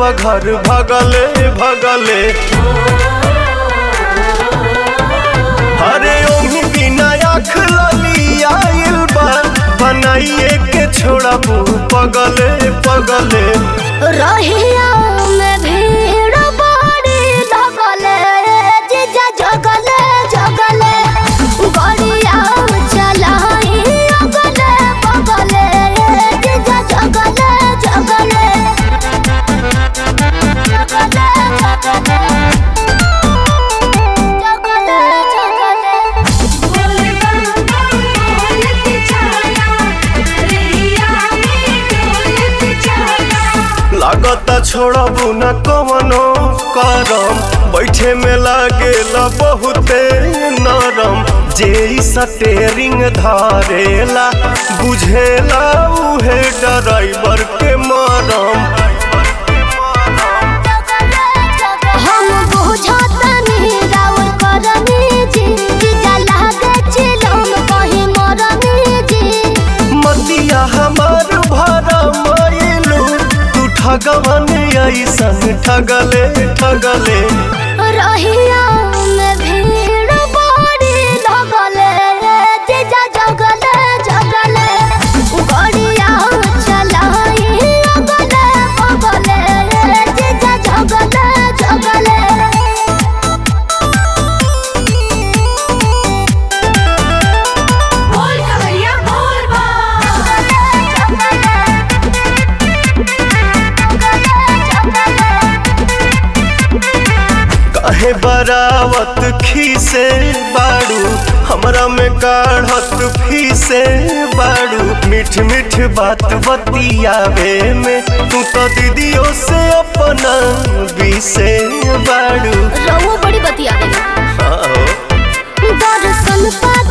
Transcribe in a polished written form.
देवा घर भगले भगले। अरे ओही बिना आँख लली आइल बा, बनाइए के छोड़बू पगले पगले। रहिया में भीड़ बड़ी लगले, जीजा जगले जगले, गड़िया चलाई अगले बगले, जीजा जगले जगले जगले जगले लागता छोड़बू न कवनो करम, बैठे में लागेला बहुते नरम। जे स्टेरिंग धारेला बुझेला उहे ड्राइवर के मरम। हम बुझतनी राउर करनी जी, जीजा लागे चिलम कहीं मरनी जी। मतिया हमार भरा मायलू, तू ठगवन ऐसन ठगले ठगले। रहिया में भीड़ बड़ी लगले, जीजा जगले जगले, गड़िया चलाई अगले बगले, जीजा जगले जगले। बोल कवरिया बोल बा, काहे बरावत खीसे बाड़ू, हमरा में काढ़त फीसे बाड़ू। मीठ मीठ बात बतियावे में तू तो दीदियों से अपना बीसे बाड़ू। रहुआ बड़ी बतियावे ना। हाँ। दर्शन